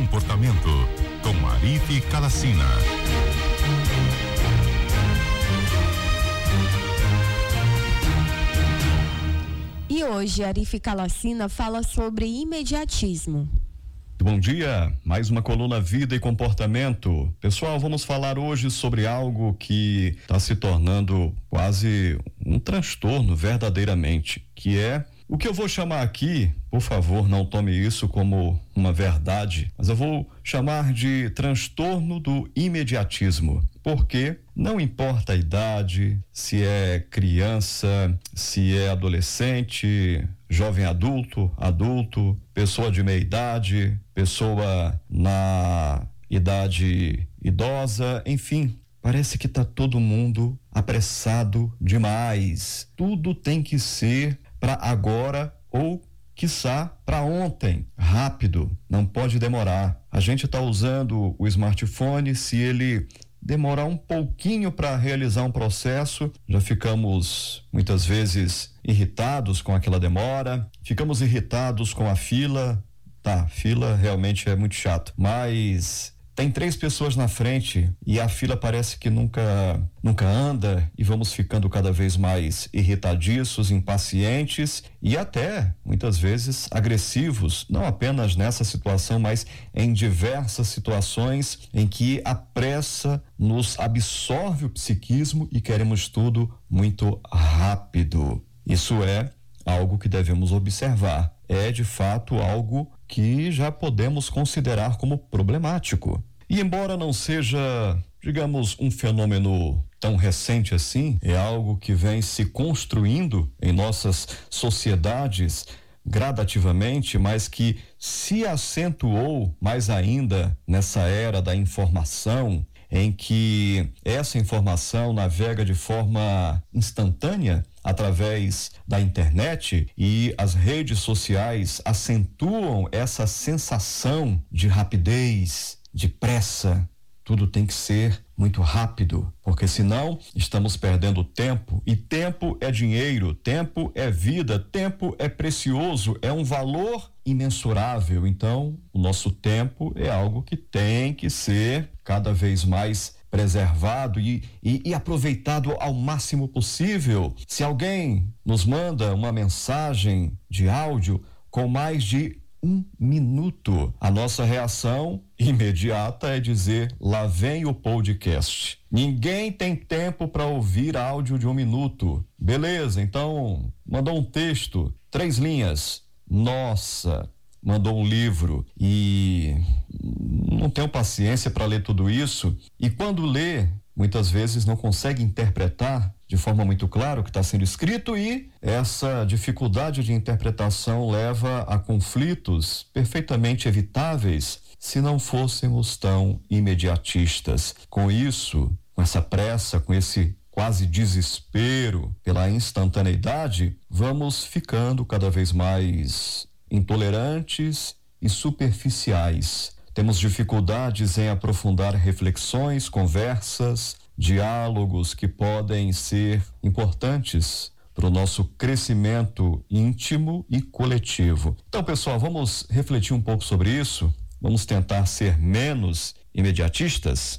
comportamento, com Arife Calacina. E hoje, Arife Calacina fala sobre imediatismo. Bom dia, mais uma coluna Vida e Comportamento. Pessoal, vamos falar hoje sobre algo que está se tornando quase um transtorno verdadeiramente, que é o que eu vou chamar aqui, por favor, não tome isso como uma verdade, mas eu vou chamar de transtorno do imediatismo. Porque não importa a idade, se é criança, se é adolescente, jovem adulto, pessoa de meia idade, pessoa na idade idosa, enfim, parece que está todo mundo apressado demais. Tudo tem que ser para agora ou, quiçá, para ontem, rápido, não pode demorar. A gente está usando o smartphone, se ele demorar um pouquinho para realizar um processo, já ficamos muitas vezes irritados com aquela demora, ficamos irritados com a fila. Tá, fila realmente é muito chato, mas tem 3 pessoas na frente e a fila parece que nunca anda, e vamos ficando cada vez mais irritadiços, impacientes e até, muitas vezes, agressivos, não apenas nessa situação, mas em diversas situações em que a pressa nos absorve o psiquismo e queremos tudo muito rápido. Isso é algo que devemos observar. É, de fato, algo que já podemos considerar como problemático. E embora não seja, digamos, um fenômeno tão recente assim, é algo que vem se construindo em nossas sociedades gradativamente, mas que se acentuou mais ainda nessa era da informação, em que essa informação navega de forma instantânea através da internet, e as redes sociais acentuam essa sensação de rapidez, de pressa. Tudo tem que ser muito rápido, porque senão estamos perdendo tempo, e tempo é dinheiro, tempo é vida, tempo é precioso, é um valor imensurável. Então, o nosso tempo é algo que tem que ser cada vez mais preservado e aproveitado ao máximo possível. Se alguém nos manda uma mensagem de áudio com mais de 1 minuto, a nossa reação imediata é dizer: lá vem o podcast. Ninguém tem tempo para ouvir áudio de 1 minuto. Beleza, então mandou um texto, 3 linhas. Nossa, mandou um livro e não tenho paciência para ler tudo isso. E quando lê, muitas vezes não consegue interpretar de forma muito clara o que está sendo escrito, e essa dificuldade de interpretação leva a conflitos perfeitamente evitáveis se não fôssemos tão imediatistas. Com isso, com essa pressa, com esse quase desespero pela instantaneidade, vamos ficando cada vez mais intolerantes e superficiais. Temos dificuldades em aprofundar reflexões, conversas, diálogos que podem ser importantes para o nosso crescimento íntimo e coletivo. Então, pessoal, vamos refletir um pouco sobre isso? Vamos tentar ser menos imediatistas?